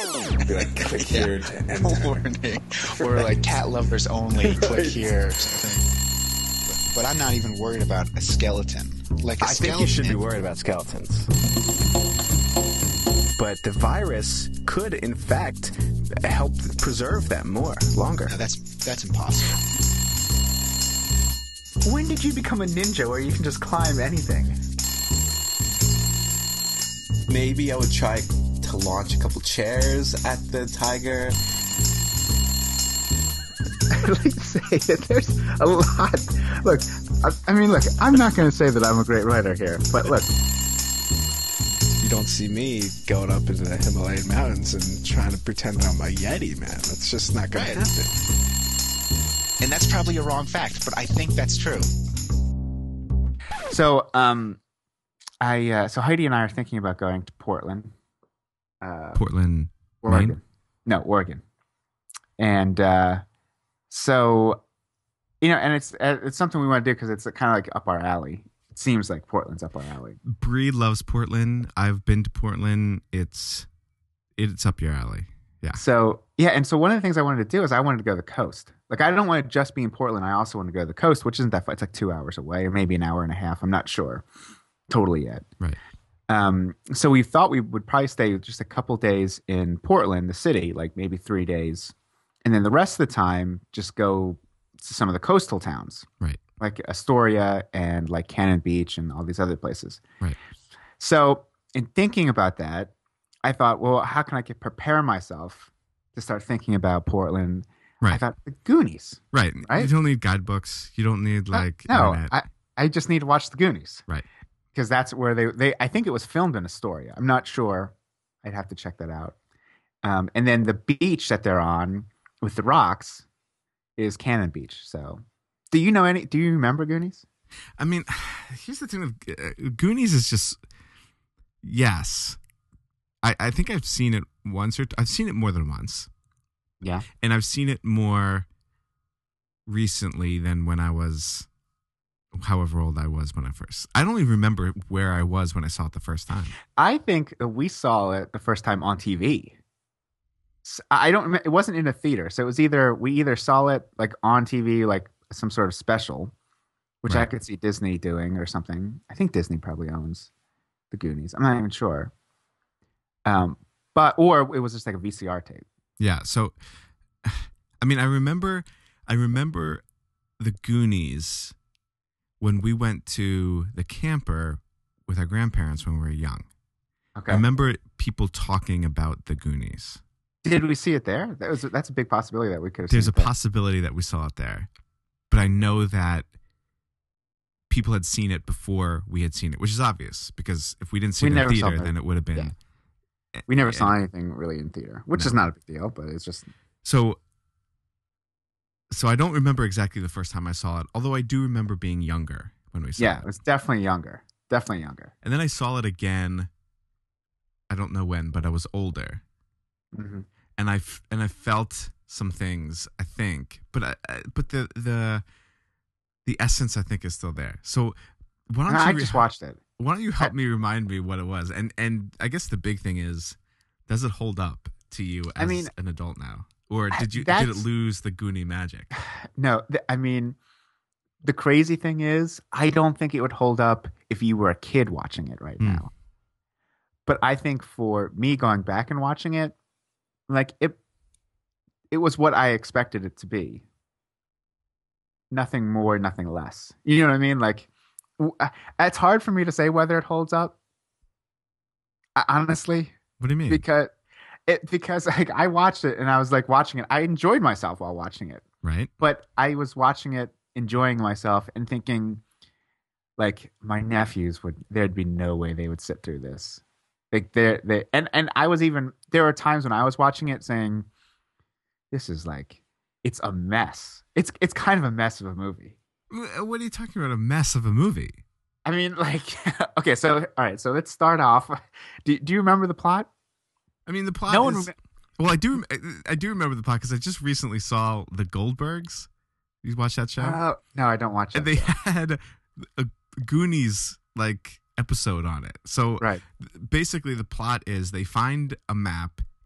Be like, click here to enter. Warning. Or like cat lovers only, click here or something. But I'm not even worried about a skeleton. Like a I skeleton. think you should be worried about skeletons. But the virus could, in fact, help preserve them longer. No, that's impossible. When did you become a ninja where you can just climb anything? Maybe I would try to launch a couple chairs at the tiger. I'd like to say that there's a lot. Look, I mean, look, I'm not going to say that I'm a great writer here, but look. You don't see me going up into the Himalayan mountains and trying to pretend I'm a Yeti, man. That's just not going to happen. And that's probably a wrong fact, but I think that's true. So, so Heidi and I are thinking about going to Portland. Portland, Oregon. Maine? No, Oregon. And so, and it's something we want to do because it's kind of like up our alley. It seems like Portland's up our alley. Bree loves Portland. I've been to Portland. It's up your alley. Yeah. So, and so one of the things I wanted to do is I wanted to go to the coast. Like, I don't want to just be in Portland. I also want to go to the coast, which isn't that far. It's like 2 hours away or maybe an hour and a half. I'm not sure totally yet. Right. So we thought we would probably stay just a couple days in Portland, the city, like maybe 3 days. And then the rest of the time, just go to some of the coastal towns. Right. Like Astoria and like Cannon Beach and all these other places. Right. So in thinking about that, I thought, well, how can I prepare myself to start thinking about Portland? Right. I thought the Goonies. Right. Right? You don't need guidebooks. You don't need no. internet. I just need to watch the Goonies. Right. Because that's where they I think it was filmed in Astoria. I'm not sure. I'd have to check that out. And then the beach that they're on with the rocks is Cannon Beach. So, do you remember Goonies? I mean, here's the thing with Goonies is just, yes. I think I've seen it once I've seen it more than once. Yeah. And I've seen it more recently than when I was, however old I was when I don't even remember where I was when I saw it the first time. I think we saw it the first time on TV. I don't remember, it wasn't in a theater. So it was we either saw it like on TV, like some sort of special, which Right. I could see Disney doing or something. I think Disney probably owns the Goonies. I'm not even sure. Or it was just like a VCR tape. Yeah. So, I mean, I remember the Goonies when we went to the camper with our grandparents when we were young. Okay. I remember people talking about the Goonies. Did we see it there? That's a big possibility that we could have There's seen a it there. possibility that we saw it there. But I know that people had seen it before we had seen it, which is obvious because if we didn't see it in the never saw theater, it. then it would have been. Yeah. We never saw anything really in theater, which is not a big deal, but it's just. So I don't remember exactly the first time I saw it, although I do remember being younger when we saw it. Yeah, it was definitely younger. Definitely younger. And then I saw it again. I don't know when, but I was older. Mm-hmm. And I felt some things, I think, but the essence I think is still there. So why don't I you just watched it. Why don't you help me remind me what it was? And I guess the big thing is, does it hold up to you as an adult now, or did it lose the Goonie magic? No, the crazy thing is, I don't think it would hold up if you were a kid watching it right now. But I think for me going back and watching it, like it was what I expected it to be. Nothing more, nothing less. You know what I mean? Like, it's hard for me to say whether it holds up. Honestly. What do you mean? Because like I watched it and I was like watching it. I enjoyed myself while watching it. Right. But I was watching it, enjoying myself, and thinking, like, my nephews there'd be no way they would sit through this. Like and I was even, there were times when I was watching it saying, this is like, it's a mess. It's kind of a mess of a movie. What are you talking about? A mess of a movie? I mean, like, okay, so all right, so let's start off. Do you remember the plot? I mean, the plot. Well, I do remember the plot because I just recently saw The Goldbergs. You watch that show? No, I don't watch that. And they had a Goonies like episode on it. So right. Basically, the plot is they find a map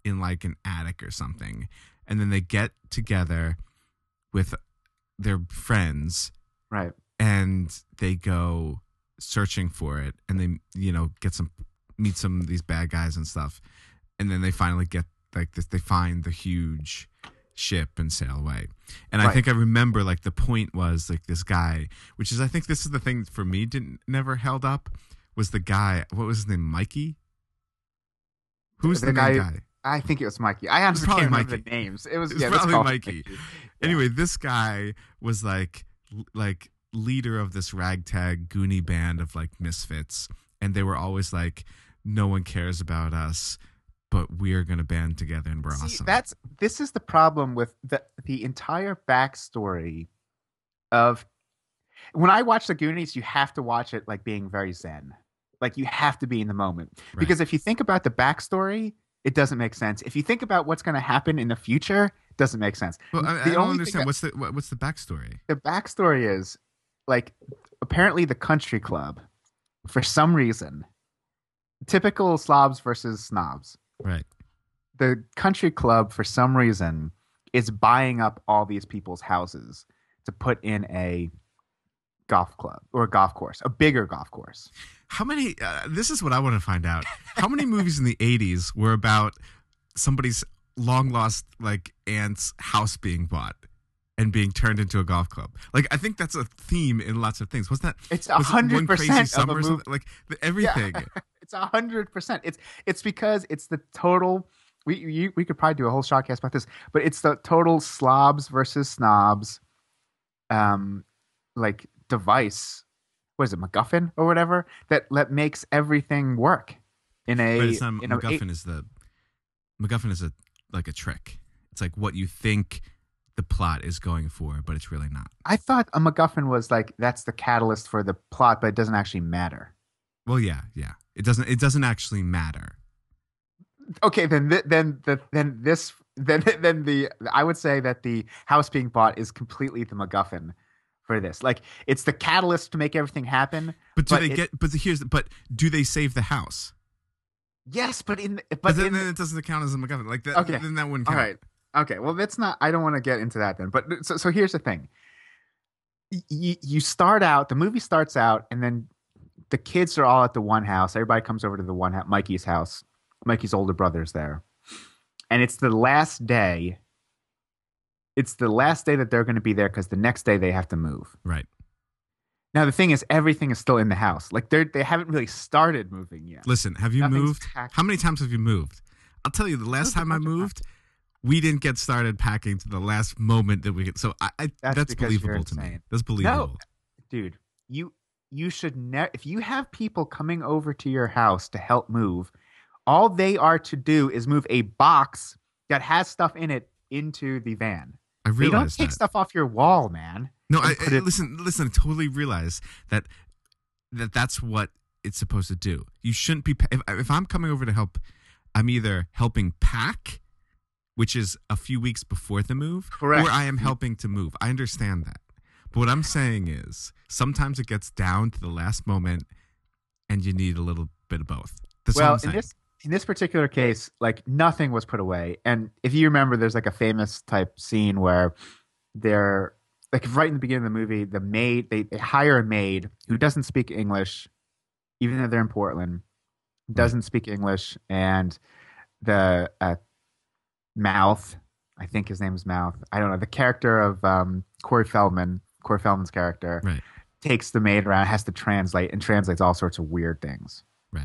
in like an attic or something, and then they get together with their friends, Right. and they go searching for it, and they meet some of these bad guys and stuff, and then they finally get like this. They find the huge ship and sail away. And I Right. think I remember like the point was like this guy, which is I think this is the thing for me never held up, was the guy. What was his name? Mikey. Who's the main guy? I think it was Mikey. I honestly probably can't remember Mikey. the names. It was It's yeah, let's probably call him Mikey. Yeah. Anyway, this guy was like leader of this ragtag Goonie band of like misfits, and they were always like, no one cares about us, but we're gonna band together and we're See, awesome. this is the problem with the entire backstory of when I watch the Goonies. You have to watch it like being very zen, like you have to be in the moment. Right. Because if you think about the backstory, it doesn't make sense. If you think about what's going to happen in the future, it doesn't make sense. Well, I The don't only thing understand what's the backstory. the backstory is like apparently the country club, for some reason, typical slobs versus snobs. Right. The country club, for some reason, is buying up all these people's houses to put in a golf club or a golf course, a bigger golf course. How many? This is what I want to find out. How many movies in the '80s were about somebody's long lost like aunt's house being bought and being turned into a golf club? Like I think that's a theme in lots of things. Was that? It's was it One 100% Crazy of a Summer or movie. something? Like everything. It's 100%. It's because it's the total. We could probably do a whole shotcast about this, but it's the total slobs versus snobs, like device. What is it, MacGuffin or whatever that makes everything work in a. But it's not, in a- MacGuffin is like a trick. It's like what you think the plot is going for, but it's really not. I thought a MacGuffin was like that's the catalyst for the plot, but it doesn't actually matter. Well, yeah. It doesn't actually matter. Okay, then I would say that the house being bought is completely the MacGuffin for this. Like it's the catalyst to make everything happen. But do they save the house? Yes, but then it doesn't count as a MacGuffin. Like that. Okay. Then that wouldn't all count. right. Okay, well that's not. I don't want to get into that then. But so here's the thing. You start out. The movie starts out, and then the kids are all at the one house. Everybody comes over to the one house, Mikey's house. Mikey's older brother's there, and it's the last day. It's the last day that they're going to be there because the next day they have to move. Right. Now the thing is, everything is still in the house. Like they haven't really started moving yet. Listen, have you Nothing's moved? packed. How many times have you moved? I'll tell you, the last Moved a time I bunch of moved, we didn't get started packing to the last moment that we get. So that's because you're believable to me. insane. That's believable. No, dude, you should never. If you have people coming over to your house to help move, all they are to do is move a box that has stuff in it into the van. I You don't realize take that. stuff off your wall, man. No, and put it- listen. I totally realize that's what it's supposed to do. You shouldn't be. If I'm coming over to help, I'm either helping pack, which is a few weeks before the move, Correct. or I am helping to move. I understand that. But what I'm saying is sometimes it gets down to the last moment and you need a little bit of both. That's all Well, I'm saying. in this particular case, like nothing was put away. And if you remember, there's like a famous type scene where they're like right in the beginning of the movie, the maid they hire a maid who doesn't speak English, even though they're in Portland, doesn't speak English, and the Mouth, I think his name is Mouth. I don't know. The character of Corey Feldman's character, Right. takes the maid around, has to translate, and translates all sorts of weird things. Right.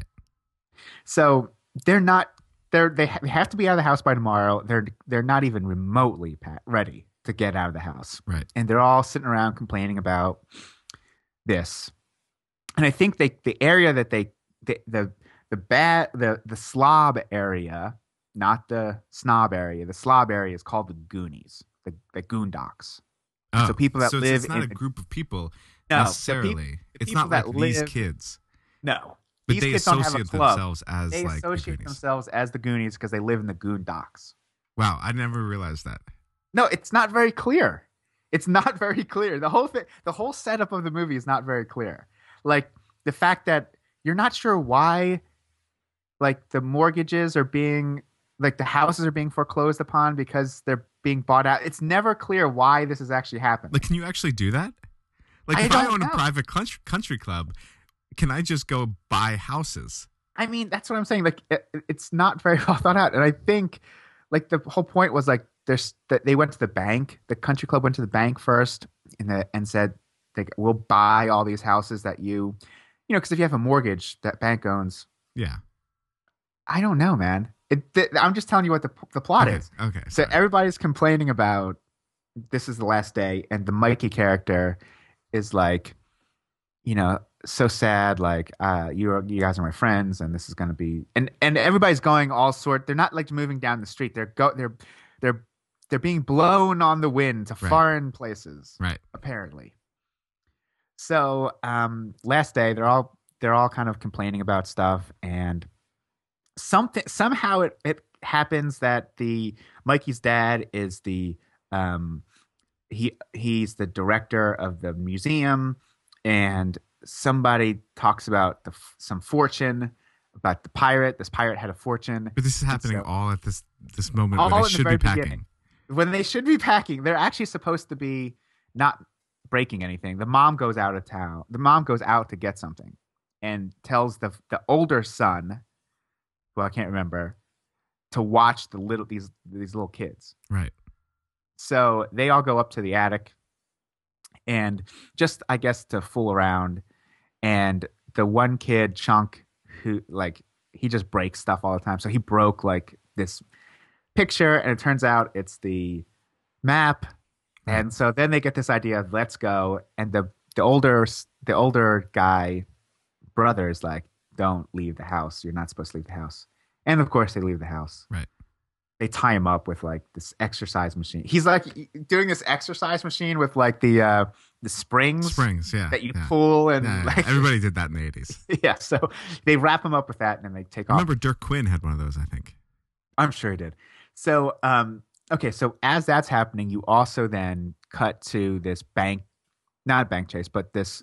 So they have to be out of the house by tomorrow. They're not even remotely ready to get out of the house. Right. And they're all sitting around complaining about this. And I think the area that the slob area, not the snob area, the slob area is called the Goonies, the Goondocks. So people that live it's not in a the- group of people No, the necessarily. It's people not like that these live- kids. No. But These they kids don't have a associate club. themselves as They like the associate Goonies. themselves as the Goonies because they live in the Goondocks. Wow, I never realized that. No, it's not very clear. It's not very clear. The whole setup of the movie is not very clear. Like the fact that you're not sure why, like the mortgages are being like the houses are being foreclosed upon because they're being bought out. It's never clear why this is actually happening. Like, can you actually do that? Like, I if I don't own a know. private country club, can I just go buy houses? I mean, that's what I'm saying. Like, it's not very well thought out. And I think, like, the whole point was like, that they went to the bank. The country club went to the bank first, and said, like, we'll buy all these houses that you know, because if you have a mortgage that bank owns, Yeah. I don't know, man. I'm just telling you what the plot Okay. is. Okay. So sorry. everybody's complaining about this is the last day, and the Mikey character is like, you know, so sad. Like, you guys are my friends, and this is going to be, and everybody's going all sort. They're not like moving down the street. They're being blown on the wind to Right. foreign places, Right. apparently. So, last day, they're all kind of complaining about stuff, and somehow it happens that the Mikey's dad is the he's the director of the museum, and somebody talks about some fortune about the pirate. This pirate had a fortune. But this is happening so- all at this moment All when in they the should very be packing. beginning. When they should be packing. They're actually supposed to be not breaking anything. The mom goes out of town. The mom goes out to get something and tells the older son, who I can't remember, to watch these little kids. Right. So they all go up to the attic, and just, I guess, to fool around. And the one kid, Chunk, who, like, he just breaks stuff all the time. So he broke, like, this picture, and it turns out it's the map. And so then they get this idea of, let's go. And the older guy brother is like, don't leave the house. You're not supposed to leave the house. And of course they leave the house. Right. They tie him up with like this exercise machine. He's like doing this exercise machine with like the springs Yeah. that you yeah. pull, and Yeah, yeah. like, Everybody did that in the 80s. yeah. So they wrap him up with that, and then they take I off. remember Dirk Quinn had one of those, I think. I'm sure he did. So, okay. So as that's happening, you also then cut to this bank, not a bank chase, but this,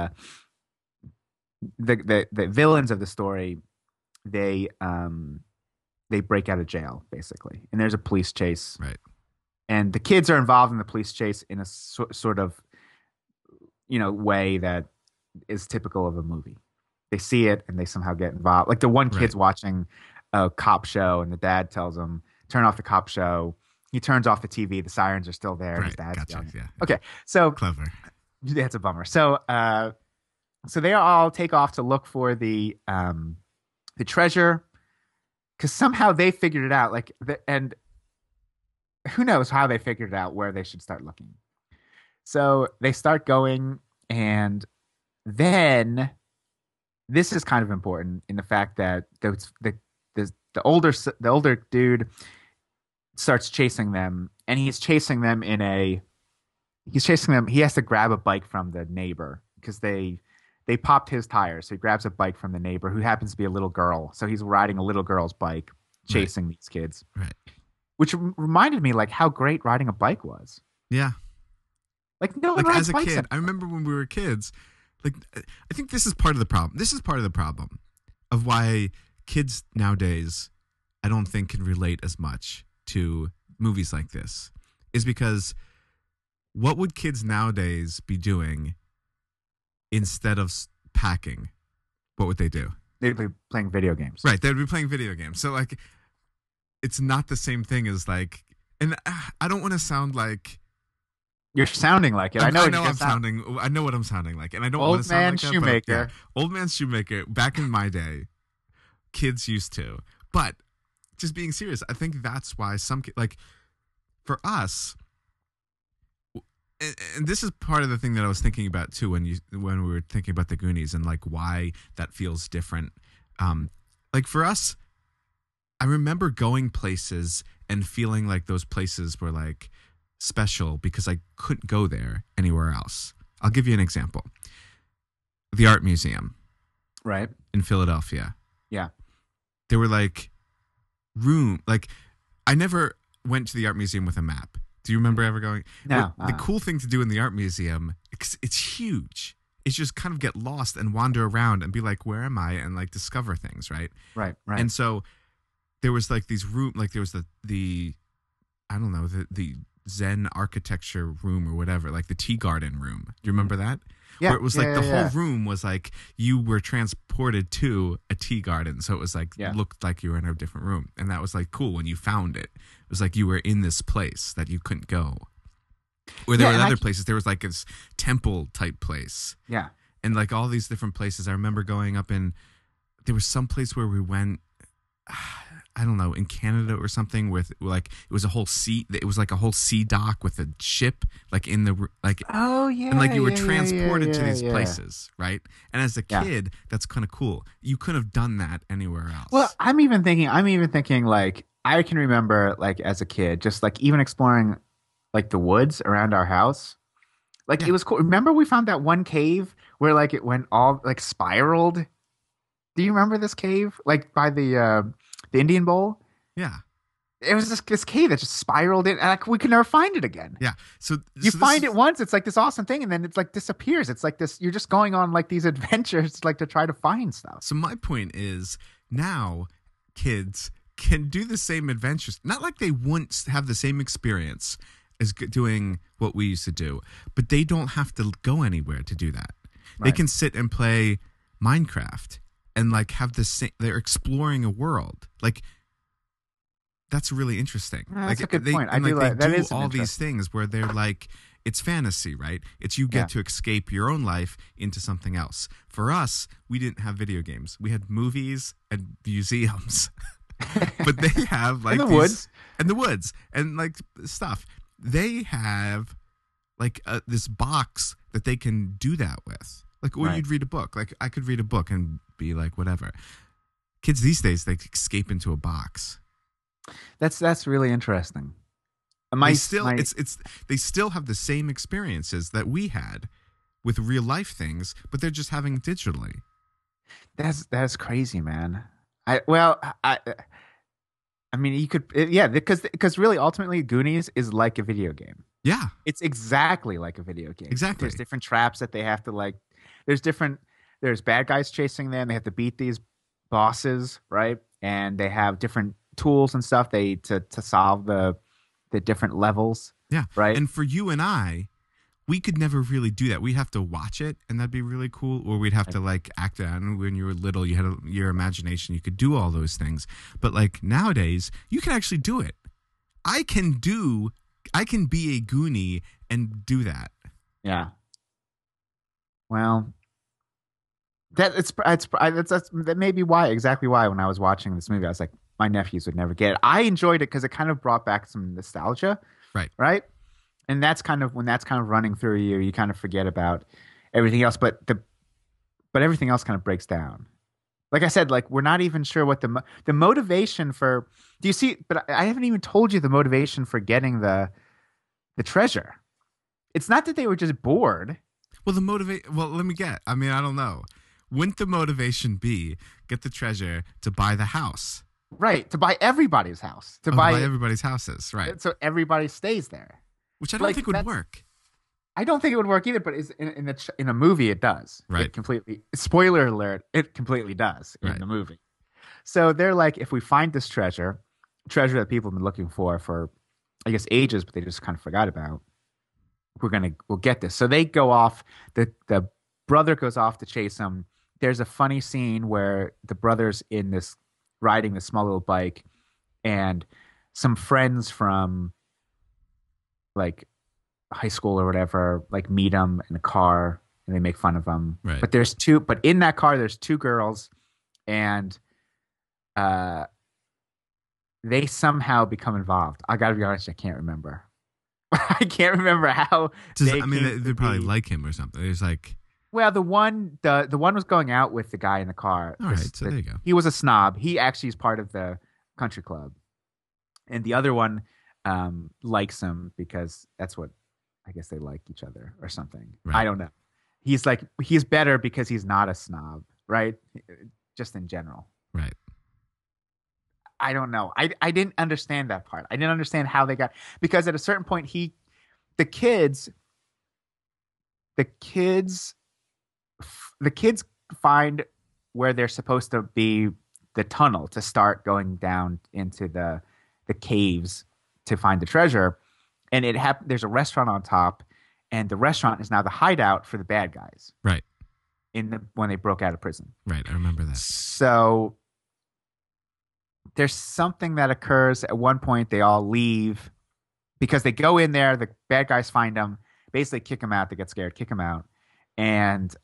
the villains of the story, they break out of jail basically, and there's a police chase. Right. And the kids are involved in the police chase in a sort of, you know, way that is typical of a movie. They see it and they somehow get involved. Like the one kid's watching a cop show, and the dad tells him, turn off the cop show. He turns off the TV. The sirens are still there. And his Right. dad's Gotcha. yelling. Yeah. Okay. So Clever. that's a bummer. So, so they all take off to look for the treasure, because somehow they figured it out. Like, and who knows how they figured it out where they should start looking. So they start going, and then this is kind of important in the fact that the older dude starts chasing them, and he's chasing them he has to grab a bike from the neighbor because they popped his tires. So he grabs a bike from the neighbor, who happens to be a little girl. So he's riding a little girl's bike, chasing these kids. Right. Which reminded me, like, how great riding a bike was. Yeah. Like, no one Like, rides as a bikes kid, anymore. I remember when we were kids, like, I think this is part of the problem. This is part of the problem of why kids nowadays, I don't think, can relate as much to movies like this, is because what would kids nowadays be doing instead of packing? What would they do? They'd be playing video games. Right. They'd be playing video games. So, like, it's not the same thing as, like, and I don't want to sound like, You're sounding like it. I know, I know what I'm sounding like, and I don't Old want to sound man like that, shoemaker. but, yeah, old man shoemaker. Back in my day, kids used to. But just being serious, I think that's why like, for us, and this is part of the thing that I was thinking about too when we were thinking about the Goonies and like why that feels different. Like for us, I remember going places and feeling like those places were like special because I couldn't go there anywhere else. I'll give you an example. The Art Museum Right. in Philadelphia. Yeah. There were like I never went to the Art Museum with a map. Do you remember ever going? No. The cool thing to do in the Art Museum, it's huge. It's just kind of get lost and wander around and be like, where am I? And like discover things, right? Right. Right. And so there was like these there was the I don't know, the Zen architecture room or whatever, like the tea garden room. Do you remember that? Yeah. Where it was like Yeah, the yeah, whole room was like you were transported to a tea garden. So it was like, looked like you were in a different room. And that was like cool when you found it. It was like you were in this place that you couldn't go. Or there were other places. There was like this temple type place. Yeah. And like all these different places. I remember going up there was some place where we went, I don't know, in Canada or something with like, it was a whole sea dock with a ship like in the, like, oh yeah. And like you were transported to these places, right? And as a kid, that's kind of cool. You couldn't have done that anywhere else. Well, I'm even thinking like, I can remember like as a kid, just like even exploring like the woods around our house. Like it was cool. Remember we found that one cave where like it went all like spiraled? Do you remember this cave? Like by the Indian Bowl? Yeah. It was this cave that just spiraled in, and like, we could never find it again. Yeah. So you find it once, it's like this awesome thing, and then it's like disappears. It's like this, you're just going on like these adventures like to try to find stuff. So my point is now kids can do the same adventures. Not like they wouldn't have the same experience as doing what we used to do, but they don't have to go anywhere to do that. Right. They can sit and play Minecraft and like have the same, they're exploring a world. Like that's really interesting. That's like a good point. I do like that they do is all these things where they're like, it's fantasy, right? It's you get to escape your own life into something else. For us, we didn't have video games. We had movies and museums. But they have like in the woods and like stuff. They have like this box that they can do that with. Like, or you'd read a book. Like I could read a book and be like, whatever. Kids these days, they escape into a box. That's really interesting. They still have the same experiences that we had with real life things, but they're just having digitally. That's crazy, man. I mean, you could, because really, ultimately, Goonies is like a video game. Yeah, it's exactly like a video game. Exactly. There's different traps that they have to like. There's bad guys chasing them. They have to beat these bosses, right? And they have different tools and stuff to solve the different levels. Yeah, right. And for you and I, we could never really do that. We'd have to watch it, and that'd be really cool. Or we'd have to like act it out. And when you were little, you had your imagination. You could do all those things. But like nowadays, you can actually do it. I can be a Goonie and do that. Yeah. Well, that may be exactly why when I was watching this movie, I was like, my nephews would never get it. I enjoyed it because it kind of brought back some nostalgia. Right. Right. And that's kind of when that's kind of running through you, you kind of forget about everything else. But everything else kind of breaks down. Like I said, like we're not even sure what the motivation for. Do you see? But I haven't even told you the motivation for getting the treasure. It's not that they were just bored. Well, let me get. I mean, I don't know. Wouldn't the motivation be get the treasure to buy the house? Right, to buy everybody's house. To buy everybody's houses, right. So everybody stays there. Which I don't think would work. I don't think it would work either, but in a movie it does. Right. It completely, spoiler alert, it completely does in the movie. So they're like, if we find this treasure that people have been looking for I guess ages, but they just kind of forgot about, we'll get this. So they go off, the brother goes off to chase them. There's a funny scene where the brother's riding this small little bike, and some friends from like high school or whatever like meet him in a car and they make fun of him. Right. But in that car there's two girls, and they somehow become involved. I gotta be honest, I can't remember. I can't remember how. They probably like him or something. There's like. Well, the one was going out with the guy in the car. All right, so there you go. He was a snob. He actually is part of the country club, and the other one likes him because that's what I guess they like each other or something. Right. I don't know. He's better because he's not a snob, right? Just in general. Right. I don't know. I didn't understand that part. I didn't understand how they got, because at a certain point the kids find where they're supposed to be the tunnel to start going down into the caves to find the treasure. And there's a restaurant on top, and the restaurant is now the hideout for the bad guys. Right. When they broke out of prison. Right. I remember that. So there's something that occurs at one point. They all leave because they go in there. The bad guys find them, basically kick them out. They get scared, kick them out. And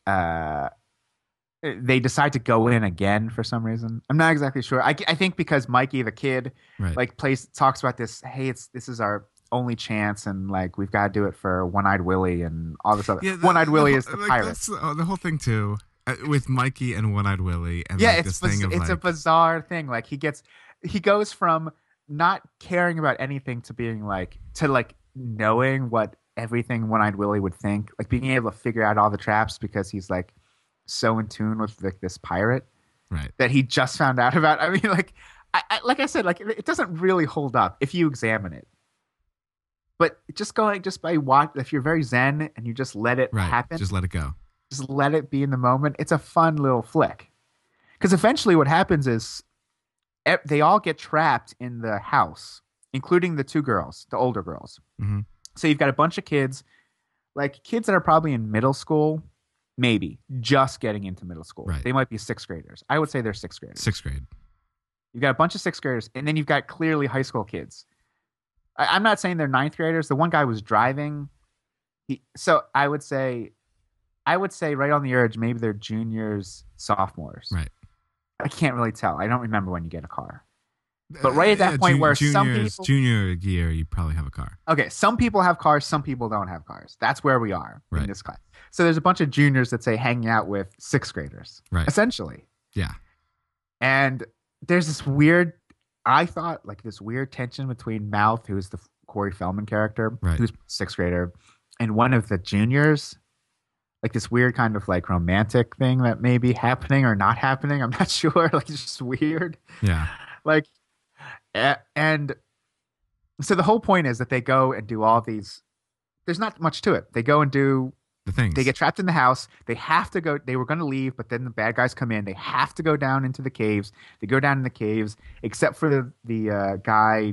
they decide to go in again for some reason. I'm not exactly sure. I think because Mikey, the kid, Right. like talks about this. Hey, this is our only chance, and like we've got to do it for One-Eyed Willie and all this other. One-Eyed Willie is the pirate. That's the whole thing too, with Mikey and One-Eyed Willie, and Yeah, like this thing of it's a bizarre thing. Like he goes from not caring about anything to being to knowing what everything One-Eyed Willie would think, like being able to figure out all the traps because he's like so in tune with like this pirate right. that he just found out about. I mean, like I said, like it doesn't really hold up if you examine it. But just by watch, if you're very zen and you just let it happen, Just let it go. just let it be in the moment. It's a fun little flick. Because eventually what happens is they all get trapped in the house, including the two girls, the older girls. Mm-hmm. So you've got a bunch of kids, like kids that are probably in middle school, maybe just getting into middle school. Right. They might be sixth graders. I would say they're sixth graders. Sixth grade. You've got a bunch of sixth graders, and then you've got clearly high school kids. I'm not saying they're ninth graders. The one guy was driving. So I would say right on the edge, maybe they're juniors, sophomores. Right. I can't really tell. I don't remember when you get a car. But right at that point where some people... Junior year, you probably have a car. Okay, some people have cars, some people don't have cars. That's where we are in Right. this class. So there's a bunch of juniors that say hanging out with sixth graders. Right. Essentially. Yeah. And there's this weird... I thought like this weird tension between Mouth, who's the Corey Feldman character, Right. who's sixth grader, and one of the juniors, like this weird kind of like romantic thing that may be happening or not happening. I'm not sure. Like it's just weird. Yeah. Like, and so the whole point is that they go and do all these. There's not much to it. They go and do. The things. They get trapped in the house. They have to go. They were going to leave, but then the bad guys come in. They have to go down into the caves. They go down in the caves, except for the guy,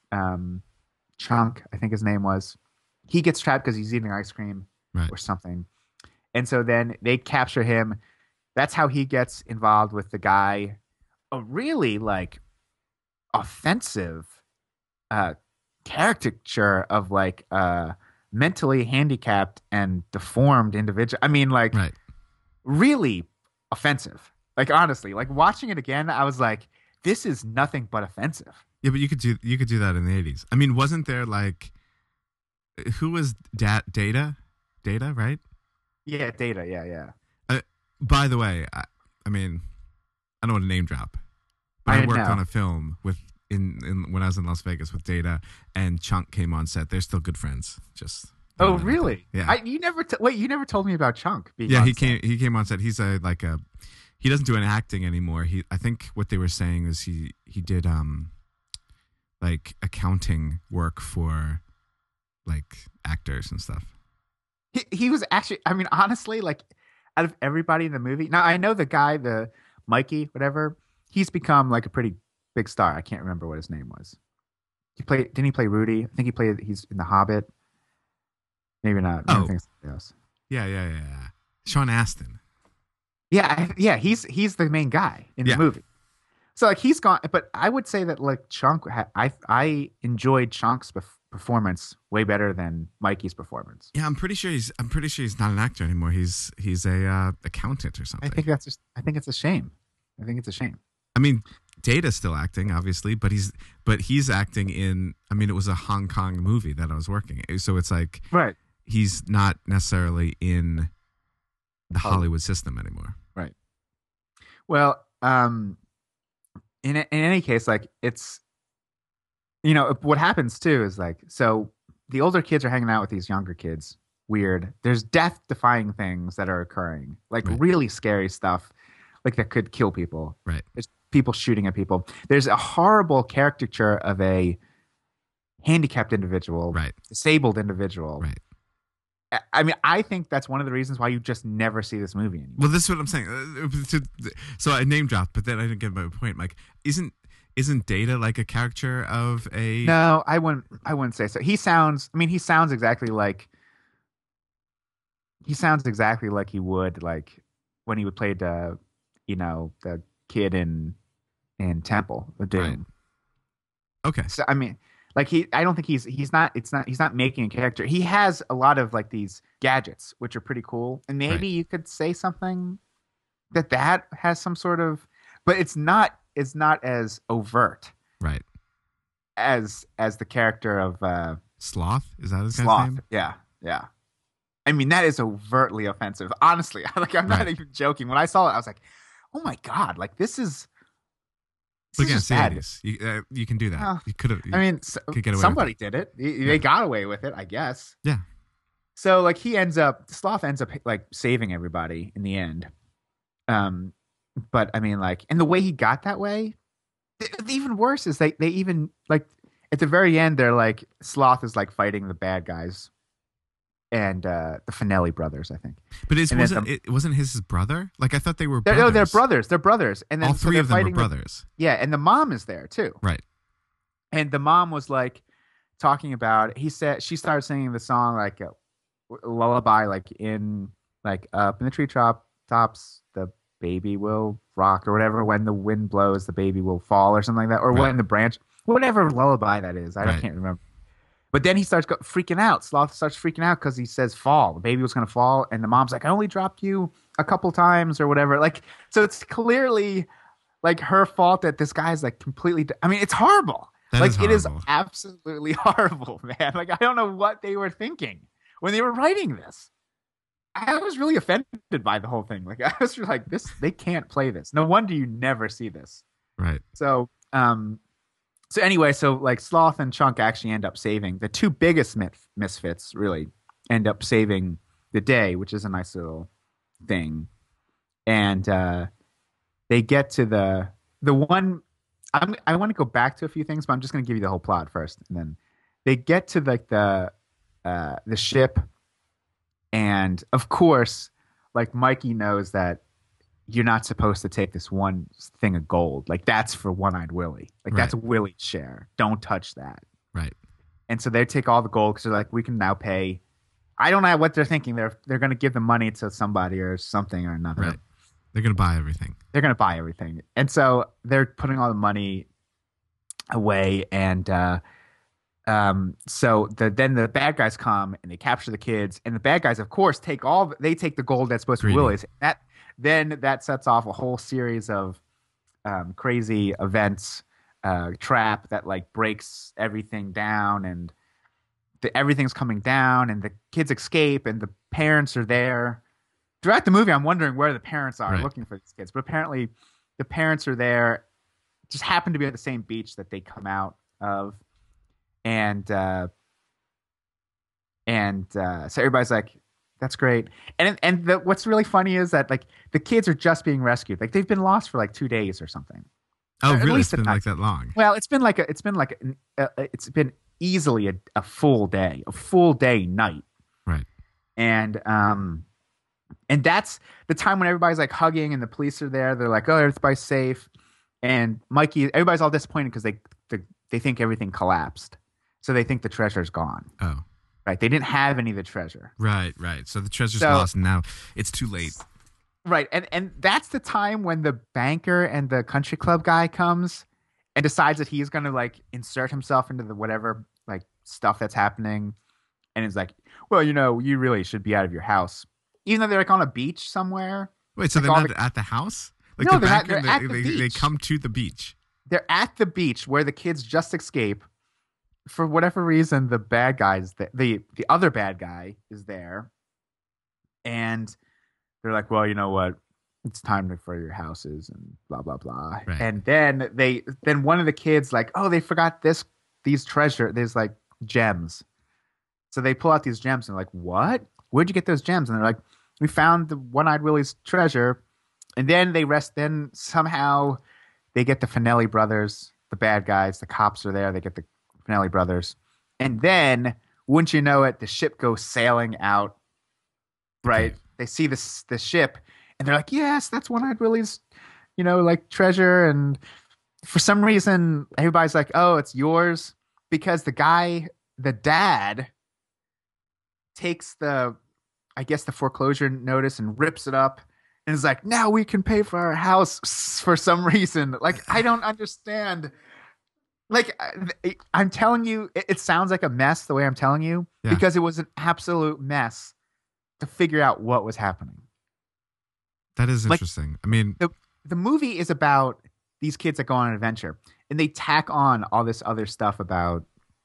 Chunk, I think his name was. He gets trapped because he's eating ice cream Right. or something. And so then they capture him. That's how he gets involved with the guy. A really like offensive caricature of like mentally handicapped and deformed individual. I mean, like Right. really offensive. Like honestly, like watching it again, I was like, this is nothing but offensive. Yeah, but you could do that in the 80s. I mean, wasn't there like who was Data? Data, right? Yeah, Data. Yeah. By the way, I mean, I don't want to name drop, but I worked on a film with in when I was in Las Vegas with Data, and Chunk came on set. They're still good friends. Just Oh, really? Yeah. You never you never told me about Chunk. Being Yeah, on he set. came on set. He's he doesn't do any acting anymore. I think what they were saying is he did like accounting work for like actors and stuff. He was actually, I mean, honestly, like out of everybody in the movie. Now I know the guy, the Mikey, whatever. He's become like a pretty big star. I can't remember what his name was. Didn't he play Rudy? I think he's in The Hobbit. Maybe not. Oh. I think it's something else. Yeah. Sean Astin. Yeah. He's the main guy in the movie. So like he's gone, but I would say that like Chunk, I enjoyed Chunk's performance way better than Mikey's performance. Yeah, I'm pretty sure he's not an actor anymore. He's a accountant or something. I think it's a shame. I think it's a shame. I mean, Data's still acting, obviously, but he's acting in. I mean, it was a Hong Kong movie that I was working, so it's like Right. he's not necessarily in the Hollywood system anymore. Right. Well, in any case, like it's, you know, what happens too is like, so the older kids are hanging out with these younger kids. Weird. There's death-defying things that are occurring, like Right. really scary stuff, like that could kill people. Right. There's people shooting at people. There's a horrible caricature of a handicapped individual, Right. disabled individual, Right. I mean, I think that's one of the reasons why you just never see this movie anymore. Well, this is what I'm saying. So I name dropped, but then I didn't get my point. Like, isn't Data like a caricature of a? No, I wouldn't say so. He sounds exactly like he would like when he would play the kid in Temple of Doom. Right. Okay. So I mean, like I don't think he's not making a character. He has a lot of like these gadgets, which are pretty cool, and maybe you could say something that has some sort of, but it's not as overt, Right. as the character of Sloth, is that his guy's Sloth. name? Yeah. I mean, that is overtly offensive. Honestly, like I'm not Right. even joking. When I saw it, I was like, "Oh my god! Like this is Look at just bad." Sirius. You can do that. Well, You could have. I mean, could get away with somebody did it. They got away with it, I guess. Yeah. So like Sloth ends up like saving everybody in the end. But I mean, like, and the way he got that way, even worse is they even like at the very end they're like Sloth is like fighting the bad guys, and the Finelli brothers, I think. But And it wasn't his brother? Like I thought they were They're, brothers. no, they're brothers. They're brothers, and then All three they're of them were fighting brothers. Yeah, and the mom is there too. Right. And the mom was like talking about. She started singing the song like a lullaby, like in like up in the tops, the baby will rock or whatever. When the wind blows, the baby will fall or something like that. Or Right. when the branch, whatever lullaby that is, Right. can't remember. But then he starts freaking out. Sloth starts freaking out because he says fall. The baby was going to fall. And the mom's like, I only dropped you a couple times or whatever. Like, so it's clearly like her fault that this guy's like completely. I mean, it's horrible. That Like, is it is horrible. absolutely horrible, man. Like, I don't know what they were thinking when they were writing this. I was really offended by the whole thing. Like, I was like, they can't play this. No wonder you never see this. Right. So anyway, so like Sloth and Chunk actually end up saving the two biggest misfits. Really end up saving the day, which is a nice little thing. And they get to the one. I want to go back to a few things, but I'm just going to give you the whole plot first, and then they get to like the ship, and of course, like Mikey knows that you're not supposed to take this one thing of gold. Like that's for One-Eyed Willie. Like that's Willie's share. Don't touch that. Right. And so they take all the gold because they're like, we can now pay. I don't know what they're thinking. They're going to give the money to somebody or something or another. Right. They're gonna buy everything. They're going to buy everything. And so they're putting all the money away. And then the bad guys come and they capture the kids. And the bad guys, of course, take the gold that's supposed to be Greedy. Willie's. That sets off a whole series of crazy events, trap that like breaks everything down, and everything's coming down, and the kids escape, and the parents are there. Throughout the movie, I'm wondering where the parents are, Right. looking for these kids. But apparently, the parents are there, just happen to be at the same beach that they come out of, and so everybody's like, "That's great." And what's really funny is that like the kids are just being rescued. Like they've been lost for like 2 days or something. Oh, At really? least It's been at like that long. Well, it's been easily a full day night. Right. And that's the time when everybody's like hugging and the police are there. They're like, oh, everybody's safe. And everybody's all disappointed because they think everything collapsed. So they think the treasure's gone. Oh. Right. They didn't have any of the treasure. Right. So the treasure's So- lost, and now it's too late. Right. And that's the time when the banker and the country club guy comes and decides that he's going to like insert himself into the whatever like stuff that's happening. And is like, well, you really should be out of your house. Even though they're like on a beach somewhere. Wait, so Like they're all not at the house? Like No, the they're not- banker, they're at the they beach. come to the beach. They're at the beach where the kids just escape. For whatever reason, the bad guys, the other bad guy is there. And they're like, well, you know what? It's time for your houses and blah, blah, blah. Right. And then one of the kids like, oh, they forgot there's like gems. So they pull out these gems and they're like, what? Where'd you get those gems? And they're like, we found the One-Eyed Willie's treasure. And then then somehow they get the Finelli brothers, the bad guys, the cops are there. They get the Finelli brothers. And then, wouldn't you know it, the ship goes sailing out right? Okay. They see the ship, and they're like, "Yes, that's one I'd really, like treasure." And for some reason, everybody's like, "Oh, it's yours," because the dad, takes I guess the foreclosure notice and rips it up, and is like, "Now we can pay for our house." For some reason, like I don't understand. Like I'm telling you, it sounds like a mess the way I'm telling you, Yeah. because it was an absolute mess to figure out what was happening. That is Like- interesting. I mean, The movie is about these kids that go on an adventure, and they tack on all this other stuff about,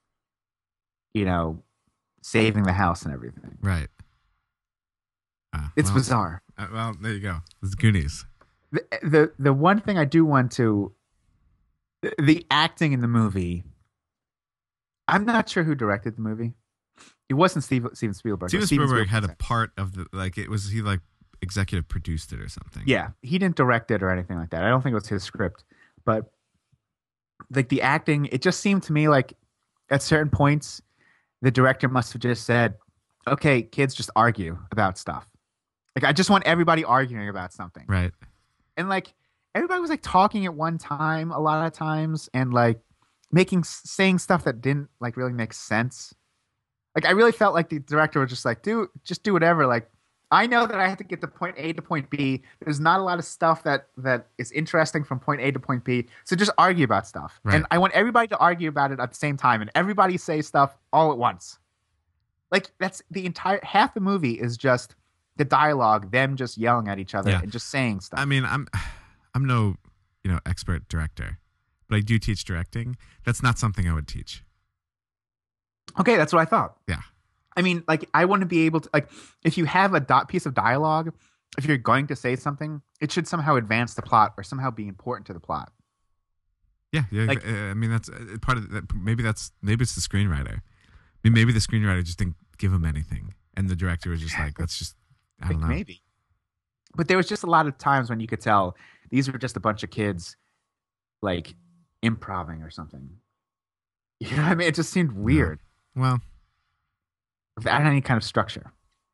saving the house and everything. right. It's Well, bizarre. well, there you go. It's Goonies. The one thing I do want to, the acting in the movie, I'm not sure who directed the movie. It wasn't Steven Spielberg. Steven Steven Spielberg had a Spielberg. part of he like executive produced it or something. Yeah, he didn't direct it or anything like that. I don't think it was his script, but like the acting, it just seemed to me like at certain points, the director must have just said, "Okay, kids, just argue about stuff." Like I just want everybody arguing about something, Right. and like everybody was like talking at one time a lot of times, and like saying stuff that didn't like really make sense. Like I really felt like the director was just like, do whatever. Like I know that I have to get to point A to point B. There's not a lot of stuff that is interesting from point A to point B. So just argue about stuff. Right. And I want everybody to argue about it at the same time, and everybody say stuff all at once. Like that's the entire half the movie is just the dialogue, them just yelling at each other Yeah. and just saying stuff. I mean, I'm no, expert director, but I do teach directing. That's not something I would teach. Okay, that's what I thought. Yeah. I mean, like, I want to be able to, like, if you have a piece of dialogue, if you're going to say something, it should somehow advance the plot or somehow be important to the plot. Yeah. Like- I mean, that's part of that. Maybe it's the screenwriter. I mean, maybe the screenwriter just didn't give him anything, and the director was just like, let's just, I don't know. Maybe. But there was just a lot of times when you could tell these were just a bunch of kids, like, improving or something. You know what I mean? It just seemed weird Well, without any kind of structure.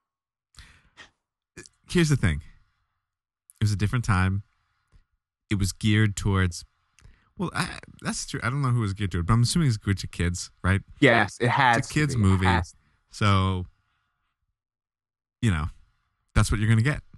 here's the thing. It was a different time. It was geared towards. Well, that's true. I don't know who it was geared to, but I'm assuming it's geared to kids, right? Yes, it has. It's a kids' to be. It movie. has. So, that's what you're gonna get.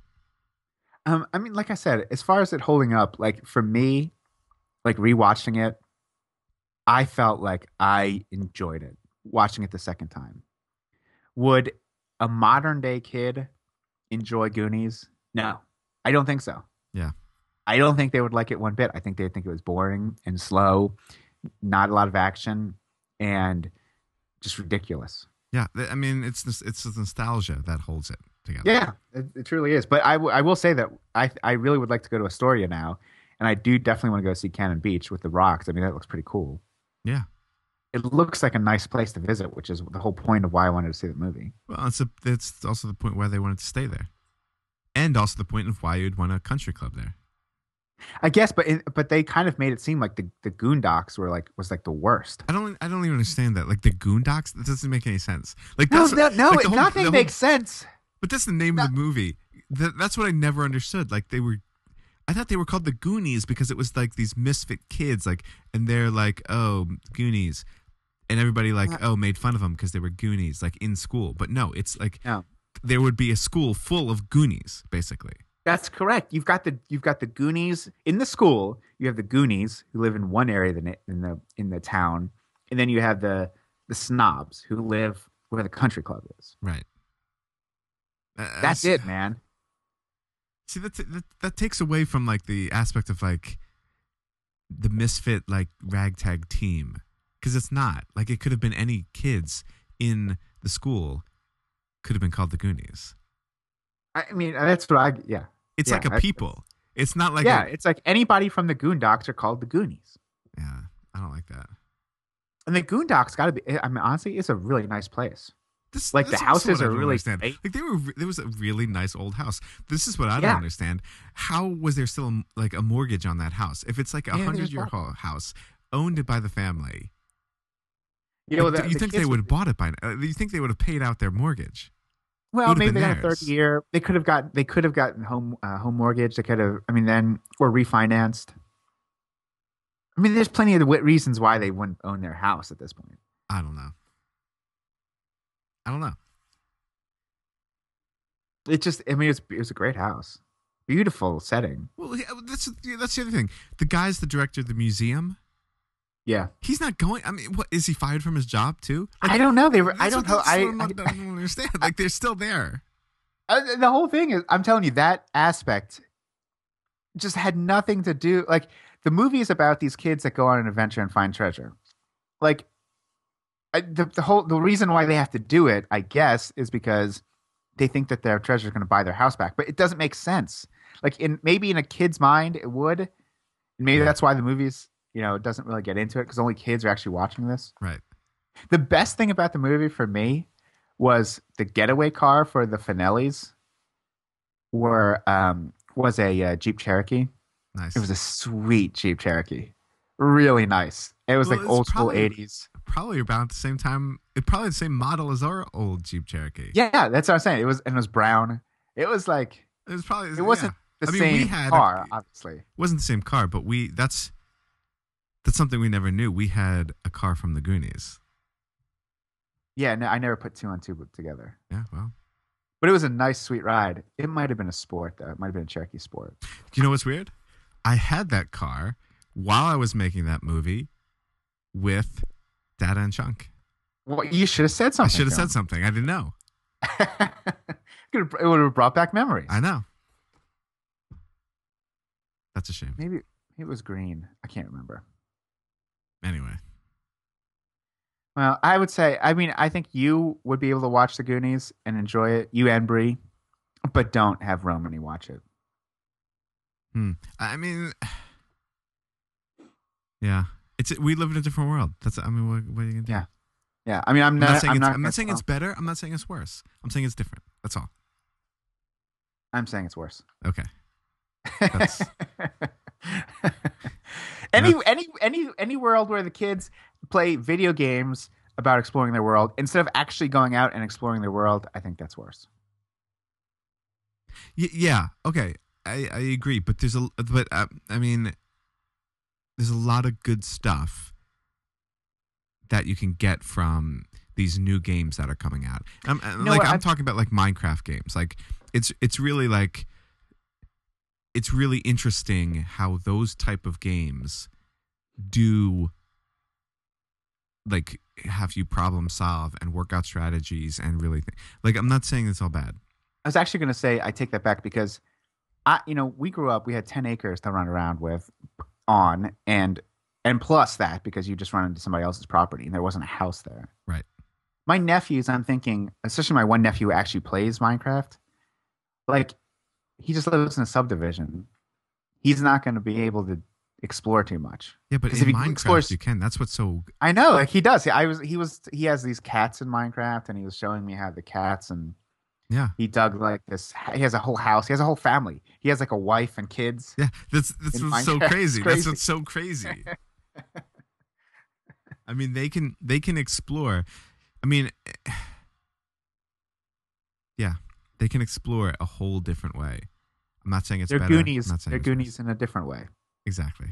I mean, like I said, as far as it holding up, like for me, like rewatching it, I felt like I enjoyed it watching it the second time. Would a modern day kid enjoy Goonies? No, I don't think so. Yeah. I don't think they would like it one bit. I think they'd think it was boring and slow, not a lot of action, and just ridiculous. Yeah, I mean, it's the nostalgia that holds it together. Yeah, it truly is. But I will say that I really would like to go to Astoria now, and I do definitely want to go see Cannon Beach with the rocks. I mean, that looks pretty cool. Yeah. It looks like a nice place to visit, which is the whole point of why I wanted to see the movie. Well, it's also the point why they wanted to stay there, and also the point of why you'd want a country club there. I guess, but they kind of made it seem like the Goondocks was like the worst. I don't even understand that. Like the Goondocks, that doesn't make any sense. Like No, that's, no, like, the whole- nothing the whole- makes sense. But that's the name of the movie. That's what I never understood. Like I thought they were called the Goonies because it was like these misfit kids, like, and they're like, oh, Goonies, and everybody like, made fun of them because they were Goonies, like in school. But no, it's like No. there would be a school full of Goonies, basically. That's correct. You've got the Goonies in the school. You have the Goonies who live in one area in the town, and then you have the snobs who live where the country club is. Right. That's it, man. See, that takes away from like the aspect of like the misfit like ragtag team, because it's not like it could have been any kids in the school could have been called the Goonies. I mean, that's what yeah. It's Yeah, like a that's- people. It's not like Yeah, it's like anybody from the Goondocks are called the Goonies. yeah. I don't like that. And the Goondocks got to be. I mean, honestly, it's a really nice place. This, Like, the this is houses what I are don't really understand. great. Like there was a really nice old house. This is what I don't Yeah. understand. How was there still like a mortgage on that house? If it's like a Yeah, 100-year house owned by the family, You know, like, do you the think they kids would have bought it by now? Do you think they would have paid out their mortgage? Well, would've maybe been they got a third theirs. year. They could have gotten home mortgage. They could have. I mean, then or refinanced. I mean, there's plenty of reasons why they wouldn't own their house at this point. I don't know. It just. I mean, it was a great house, beautiful setting. Well, yeah, that's the other thing. The guy's the director of the museum. Yeah, He's not going. I mean, what is he fired from his job too? I don't know. They were. I That's don't what- know. that's what I don't understand. Like they're still there. The whole thing is, I'm telling you, that aspect just had nothing to do. Like the movie is about these kids that go on an adventure and find treasure. Like the reason why they have to do it, I guess, is because they think that their treasure is going to buy their house back. But it doesn't make sense. Like maybe in a kid's mind it would, and maybe that's why the movie's doesn't really get into it because only kids are actually watching this. Right. The best thing about the movie for me was the getaway car for the Finellis was a Jeep Cherokee. Nice. It was a sweet Jeep Cherokee. Really nice. It was Well, like it's old school probably- 80s. Probably about the same time. Probably the same model as our old Jeep Cherokee. Yeah, that's what I'm saying. It was brown. It was like It was probably. it wasn't yeah. the I mean, same we had car, obviously. It wasn't the same car, but that's something we never knew. We had a car from the Goonies. Yeah, no, I never put two and two together. Yeah, well. But it was a nice, sweet ride. It might have been a sport, though. It might have been a Cherokee Sport. You know what's weird? I had that car while I was making that movie with Dada and Chunk. Well, you should have said I something. should have to said him. something. I didn't know. It would have brought back memories. I know. That's a shame. Maybe it was green. I can't remember. Anyway. Well, I would say, I mean, I think you would be able to watch The Goonies and enjoy it, you and Bree, but don't have Romany watch it. I mean, yeah. We live in a different world. What are you going to do? Yeah. Yeah, I mean, I'm not saying I'm I'm saying it's better. I'm not saying it's worse. I'm saying it's different. That's all. I'm saying it's worse. Okay. That's, any world where the kids play video games about exploring their world instead of actually going out and exploring their world, I think that's worse. yeah. Okay. I agree. But there's I mean, there's a lot of good stuff that you can get from these new games that are coming out. I'm talking about like Minecraft games. Like it's really like it's really interesting how those type of games do like have you problem solve and work out strategies and really like I'm not saying it's all bad. I was actually going to say I take that back because we grew up, we had 10 acres to run around with and plus that because you just run into somebody else's property and there wasn't a house there. Right. My nephews, I'm thinking, especially my one nephew who actually plays Minecraft, like he just lives in a subdivision. He's not going to be able to explore too much. Yeah, but 'Cause in if he Minecraft explores- you can. That's what's so. I know, like he does. He has these cats in Minecraft, and he was showing me how the cats and Yeah. he dug like this. He has a whole house. He has a whole family. He has like a wife and kids. Yeah, that's In what's so Minecraft, crazy. it's That's crazy. what's so crazy. I mean, they can explore. I mean, yeah, they can explore a whole different way. I'm not saying it's They're better. I'm Goonies. not saying They're it's Goonies in a different way. worse. Exactly.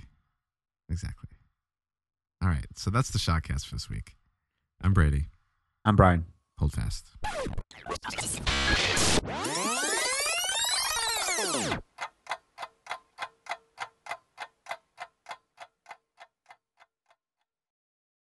All right, so that's the Shotcast for this week. I'm Brady. I'm Brian. Hold fast.